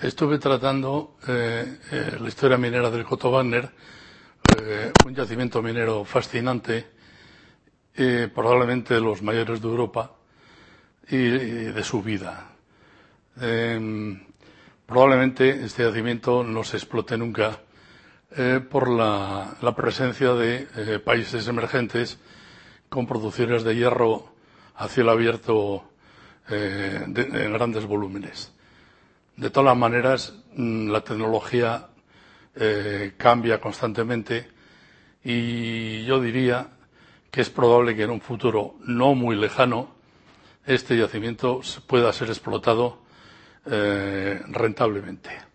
Estuve tratando la historia minera del Coto Wagner, un yacimiento minero fascinante, probablemente de los mayores de Europa y de su vida. Probablemente este yacimiento no se explote nunca por la presencia de países emergentes con producciones de hierro a cielo abierto en grandes volúmenes. De todas maneras, la tecnología cambia constantemente y yo diría que es probable que en un futuro no muy lejano este yacimiento pueda ser explotado rentablemente.